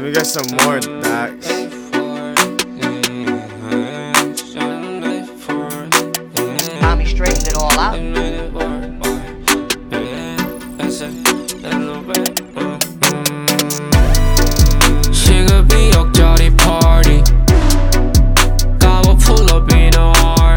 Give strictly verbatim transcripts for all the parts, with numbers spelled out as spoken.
me get some more Dax. Tommy straightened it all out. 시급이 역전이 party 가고 pull up in a R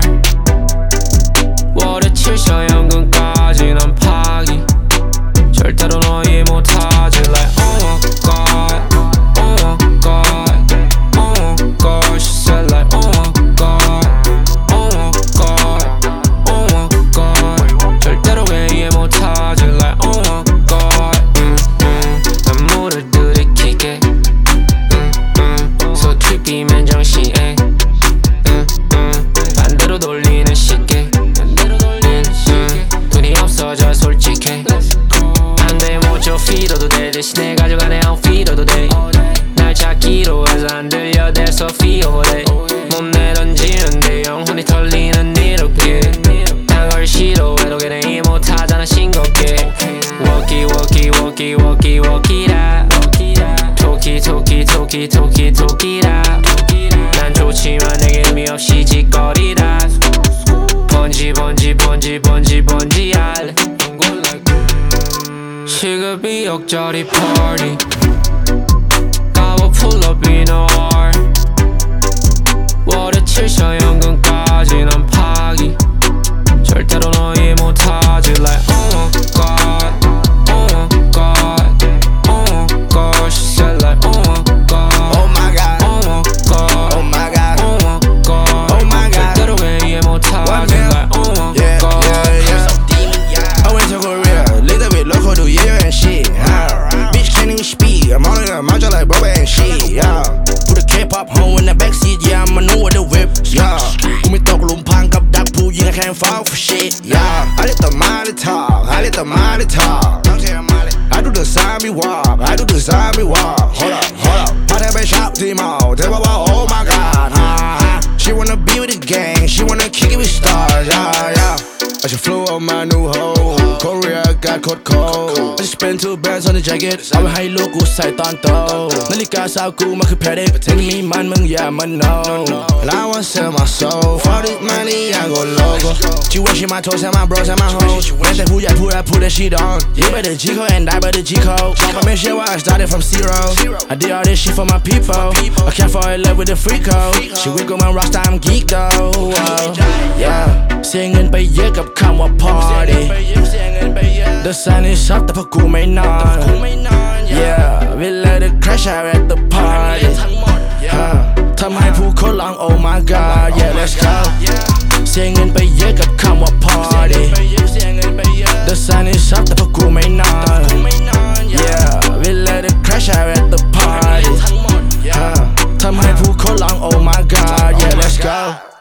월에 칠셔 연금까지 난 파기 절대로 너희 못하지 like oh my god oh my god oh my god she said like oh my god oh my god oh my god 절대로 왜 이해 못하지 like oh my god 음, 음. 난 물을 들이키게 음, 음. 소트비면 정시에 음, 음. 반대로 돌리는 시계 반대로 돌리는 시계 음, 돈이 없어져 솔직해 안돼 못줘 feed어도 돼 대신에 가져가네 안 feed어도 돼날 찾기로 해서 안 들려 there's a fee over there 못 내던지는데 영혼이 털리는 이렇게 나걸 싫어해도 걔네 이해 못하잖아 싱겁게 워키 워키 워키 워키 워키라 토끼 토끼 토끼 토끼 토끼라 난 좋지만 내게 의미 없이 짓거리라 번지 번지 번지 번지 번지 할래 시급이 역전이 party 가고 pull up in a R 월에 칠셔 연금까지 난 파기 절대로 너희 못하지 like oh my god oh my god oh my god she said like oh my god Oh my god oh my god Oh my god oh my god Oh my god 절대로 왜 이해 못하지 like oh my Yeah, god yeah, yeah I went to Korea, little bit local to year and shit uh, Bitch can't even speak, I'm on a mojo like Bubba and shit yeah. Put a K-pop home in the backseat, yeah, I'ma know what the whip yeah. กูไม่ตกหลุมพรางกับดักผู้ยิง I can't fall for shit yeah. I let the money talk, I let the money talk I do the zombie walk, I do the zombie walk Hold up, hold up พาเธอไปช็อปที่มอลล์เธอบอกว่า oh my god uh, She wanna be with the gang, she wanna kick it with stars yeah, yeah. I should flew on my new hoe Korea got cold cold I just spent two bands on the jacket เอาไว้ให้ลูกกูใส่ตอนโตนาฬิกาสาวกูมันคือแพดเด็กมึงมีมันมึงอย่ามัน know And I wanna sell my soul For this money I go logo She washing my toes and my bros and my hoes แม้แต่ผู้ใหญ่พูด I put that shit on You better G code and I better G code บอกมาไม่เชื่อว่า I started from zero I did all this shit for my people I can't fall in love with the freak code She wiggle my rockstar I'm geek though Yeah เสียเงินไปเยอะกับคำว่า party The sun is up แต่พวกกูไม่นอน Yeah we let it crash out at the party ทำให้ผู้คนร้อง oh my god Yeah let's go เสียเงินไปเยอะกับคำว่า party The sun is up แต่พวกกูไม่นอน Yeah we let it crash out at the party ทำให้ผู้คนร้อง oh my god Yeah let's go